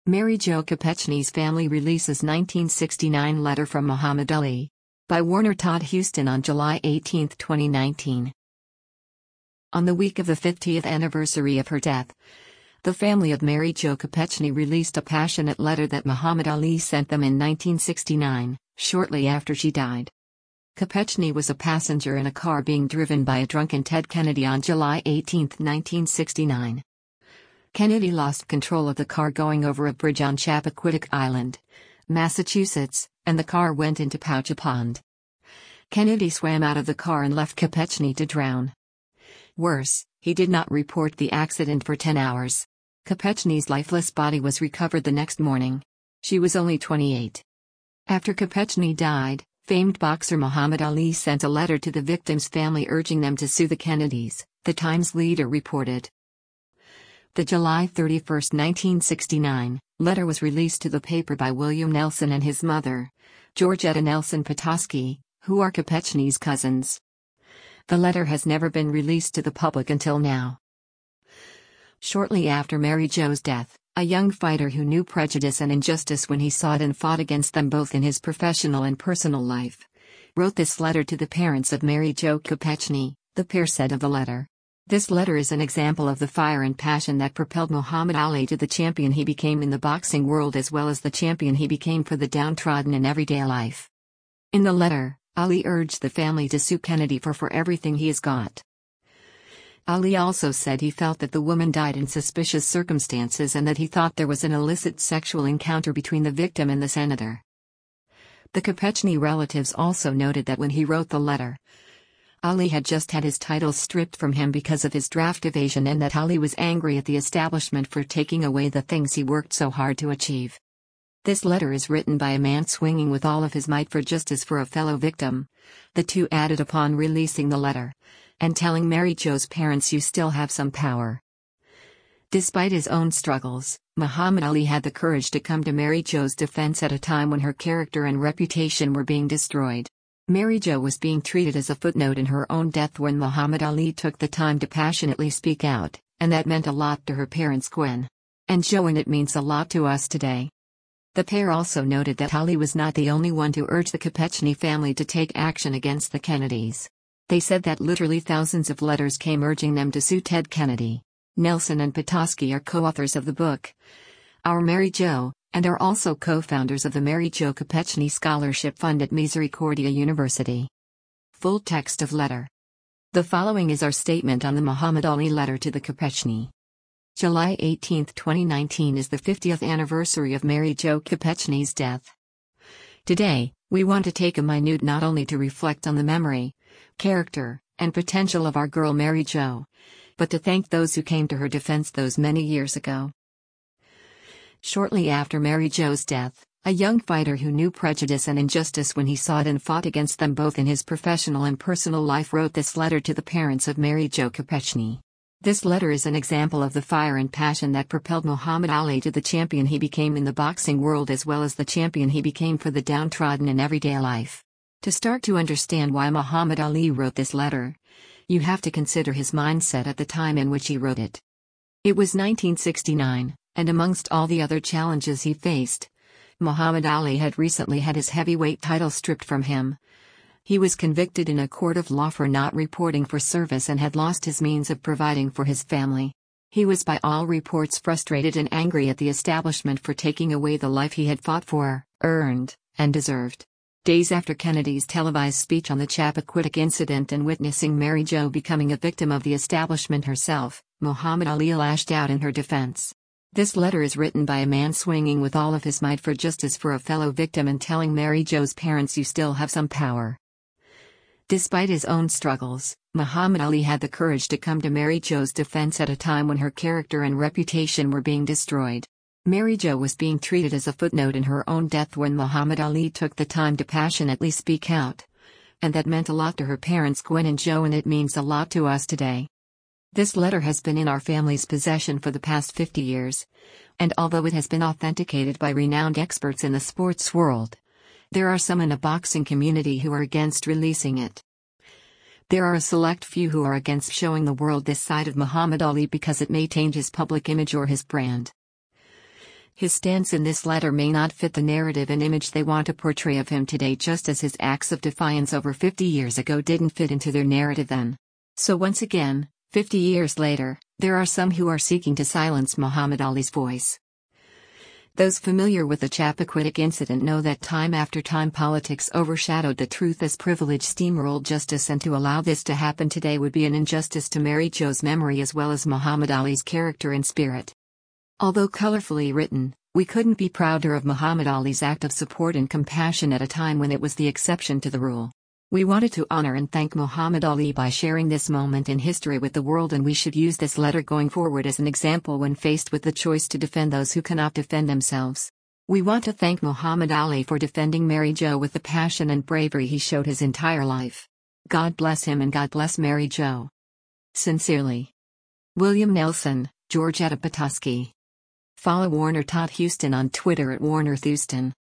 Mary Jo Kopechne's family releases 1969 letter from Muhammad Ali. By Warner Todd Huston on July 18, 2019. On the week of the 50th anniversary of her death, the family of Mary Jo Kopechne released a passionate letter that Muhammad Ali sent them in 1969, shortly after she died. Kopechne was a passenger in a car being driven by a drunken Ted Kennedy on July 18, 1969. Kennedy lost control of the car going over a bridge on Chappaquiddick Island, Massachusetts, and the car went into Poucha Pond. Kennedy swam out of the car and left Kopechne to drown. Worse, he did not report the accident for 10 hours. Kopechne's lifeless body was recovered the next morning. She was only 28. After Kopechne died, famed boxer Muhammad Ali sent a letter to the victims' family urging them to sue the Kennedys, the Times Leader reported. The July 31, 1969, letter was released to the paper by William Nelson and his mother, Georgetta Nelson Petoskey, who are Kopechne's cousins. The letter has never been released to the public until now. Shortly after Mary Jo's death, a young fighter who knew prejudice and injustice when he saw it and fought against them both in his professional and personal life, wrote this letter to the parents of Mary Jo Kopechne, the pair said of the letter. This letter is an example of the fire and passion that propelled Muhammad Ali to the champion he became in the boxing world as well as the champion he became for the downtrodden in everyday life. In the letter, Ali urged the family to sue Kennedy for everything he has got. Ali also said he felt that the woman died in suspicious circumstances and that he thought there was an illicit sexual encounter between the victim and the senator. The Kopechne relatives also noted that when he wrote the letter, Ali had just had his titles stripped from him because of his draft evasion and that Ali was angry at the establishment for taking away the things he worked so hard to achieve. This letter is written by a man swinging with all of his might for justice for a fellow victim, the two added upon releasing the letter, and telling Mary Jo's parents, "You still have some power." Despite his own struggles, Muhammad Ali had the courage to come to Mary Jo's defense at a time when her character and reputation were being destroyed. Mary Jo was being treated as a footnote in her own death when Muhammad Ali took the time to passionately speak out, and that meant a lot to her parents Gwen and Jo, and it means a lot to us today. The pair also noted that Ali was not the only one to urge the Kopechne family to take action against the Kennedys. They said that literally thousands of letters came urging them to sue Ted Kennedy. Nelson and Petoskey are co-authors of the book, Our Mary Jo, and are also co-founders of the Mary Jo Kopechne Scholarship Fund at Misericordia University. Full text of letter. The following is our statement on the Muhammad Ali letter to the Kopechne. July 18, 2019 is the 50th anniversary of Mary Jo Kopechne's death. Today, we want to take a minute not only to reflect on the memory, character, and potential of our girl Mary Jo, but to thank those who came to her defense those many years ago. Shortly after Mary Jo's death, a young fighter who knew prejudice and injustice when he saw it and fought against them both in his professional and personal life wrote this letter to the parents of Mary Jo Kopechne. This letter is an example of the fire and passion that propelled Muhammad Ali to the champion he became in the boxing world as well as the champion he became for the downtrodden in everyday life. To start to understand why Muhammad Ali wrote this letter, you have to consider his mindset at the time in which he wrote it. It was 1969, and amongst all the other challenges he faced, Muhammad Ali had recently had his heavyweight title stripped from him. He was convicted in a court of law for not reporting for service and had lost his means of providing for his family. He was by all reports frustrated and angry at the establishment for taking away the life he had fought for, earned, and deserved. Days after Kennedy's televised speech on the Chappaquiddick incident and witnessing Mary Jo becoming a victim of the establishment herself, Muhammad Ali lashed out in her defense. This letter is written by a man swinging with all of his might for justice for a fellow victim and telling Mary Jo's parents, "You still have some power." Despite his own struggles, Muhammad Ali had the courage to come to Mary Jo's defense at a time when her character and reputation were being destroyed. Mary Jo was being treated as a footnote in her own death when Muhammad Ali took the time to passionately speak out, and that meant a lot to her parents Gwen and Jo, and it means a lot to us today. This letter has been in our family's possession for the past 50 years, and although it has been authenticated by renowned experts in the sports world, there are some in the boxing community who are against releasing it. There are a select few who are against showing the world this side of Muhammad Ali because it may taint his public image or his brand. His stance in this letter may not fit the narrative and image they want to portray of him today, just as his acts of defiance over 50 years ago didn't fit into their narrative then. So once again, 50 years later, there are some who are seeking to silence Muhammad Ali's voice. Those familiar with the Chappaquiddick incident know that time after time politics overshadowed the truth as privilege steamrolled justice, and to allow this to happen today would be an injustice to Mary Jo's memory as well as Muhammad Ali's character and spirit. Although colorfully written, we couldn't be prouder of Muhammad Ali's act of support and compassion at a time when it was the exception to the rule. We wanted to honor and thank Muhammad Ali by sharing this moment in history with the world, and we should use this letter going forward as an example when faced with the choice to defend those who cannot defend themselves. We want to thank Muhammad Ali for defending Mary Jo with the passion and bravery he showed his entire life. God bless him and God bless Mary Jo. Sincerely, William Nelson, Georgetta Petoskey. Follow Warner Todd Houston on Twitter at WarnerThouston.